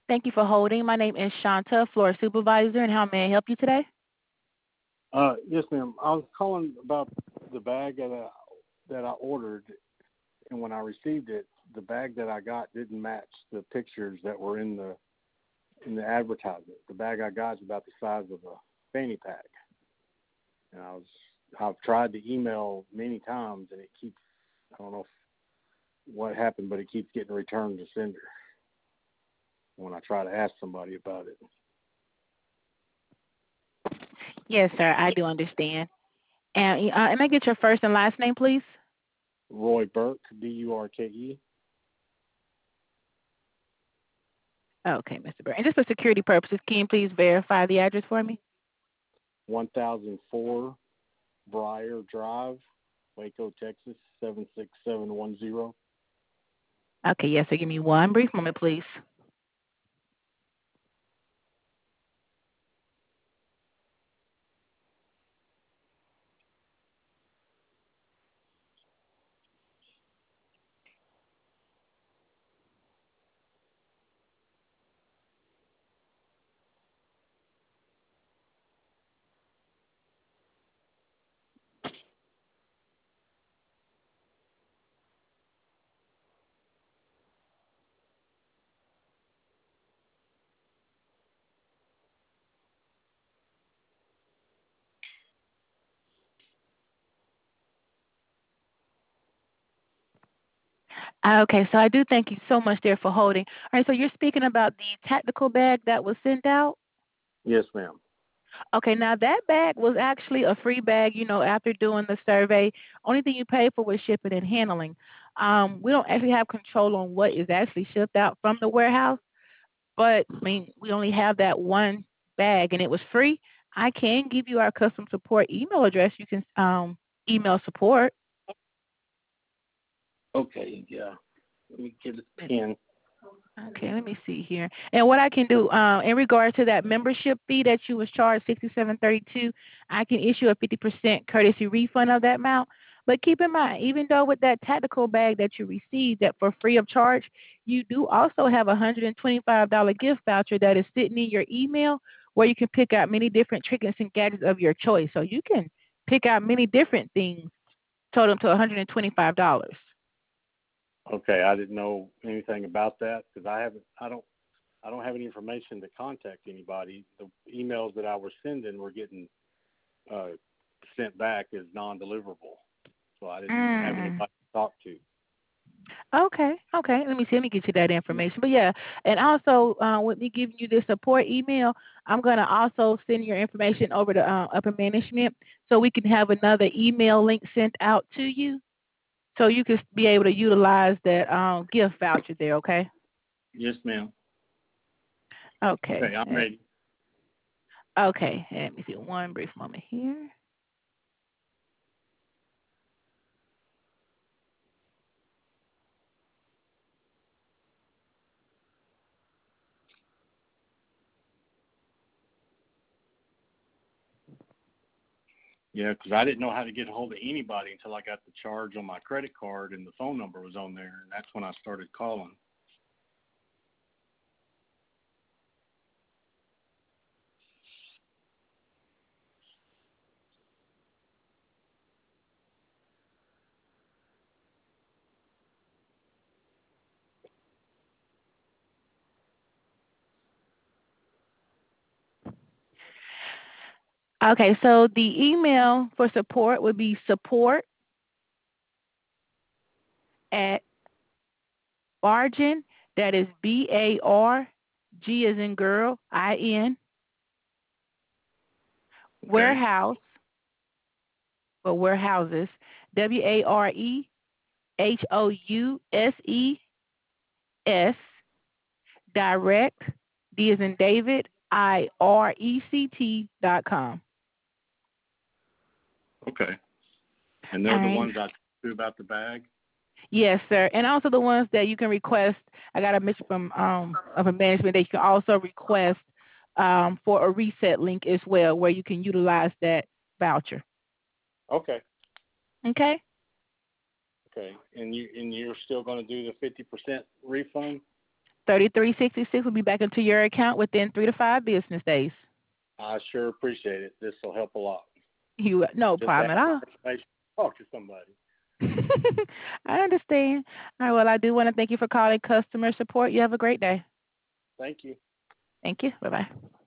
Thank you for holding. My name is Shanta, floor supervisor, and how may I help you today? Yes, ma'am. I was calling about the bag that I ordered, and when I received it, the bag that I got didn't match the pictures that were in the advertisement. The bag I got is about the size of a fanny pack, and I've tried to email many times, and it keeps, I don't know what happened, but it keeps getting returned to sender when I try to ask somebody about it. Yes, sir, I do understand. And may I get your first and last name, please? Roy Burke, Burke. Okay, Mr. Burr. And just for security purposes, can you please verify the address for me? 1004 Briar Drive, Waco, Texas, 76710. Okay, yes, sir. Give me one brief moment, please. Okay, so I do thank you so much there for holding. All right, so you're speaking about the tactical bag that was sent out? Yes, ma'am. Okay, now that bag was actually a free bag, after doing the survey. Only thing you paid for was shipping and handling. We don't actually have control on what is actually shipped out from the warehouse, but I mean, we only have that one bag and it was free. I can give you our customer support email address. You can email support. Okay, yeah. Let me get a pen. Okay, let me see here. And what I can do, in regard to that membership fee that you was charged $67.32, I can issue a 50% courtesy refund of that amount. But keep in mind, even though with that tactical bag that you received that for free of charge, you do also have a $125 gift voucher that is sitting in your email where you can pick out many different trinkets and gadgets of your choice. So you can pick out many different things, total to $125. Okay, I didn't know anything about that because I don't have any information to contact anybody. The emails that I was sending were getting uh, sent back as non-deliverable, so I didn't have anybody Mm. to talk to. Okay, okay. Let me see. Let me get you that information. But yeah, and also with me giving you this support email, I'm gonna also send your information over to upper management so we can have another email link sent out to you, so you can be able to utilize that gift voucher there. Okay. Yes, ma'am. Okay. Okay, I'm ready. Okay. Let me see. One brief moment here. Yeah, because I didn't know how to get a hold of anybody until I got the charge on my credit card and the phone number was on there, and that's when I started calling. Okay. So the email for support would be support at Bargain. That is BARG as in girl, IN, Okay. warehouse, or warehouses, WAREHOUSES, direct, D as in David, IRECT.com. Okay. And they're All the right. ones I talked to about the bag? Yes, sir. And also the ones that you can request. I got a message from of a management that you can also request for a reset link as well, where you can utilize that voucher. Okay. Okay. Okay. And you're still going to do the 50% refund? $33.66 will be back into your account within 3 to 5 business days. I sure appreciate it. This will help a lot. You no Just problem at all. information. Talk to somebody. I understand. All right, well, I do want to thank you for calling customer support. You have a great day. Thank you. Thank you. Bye-bye.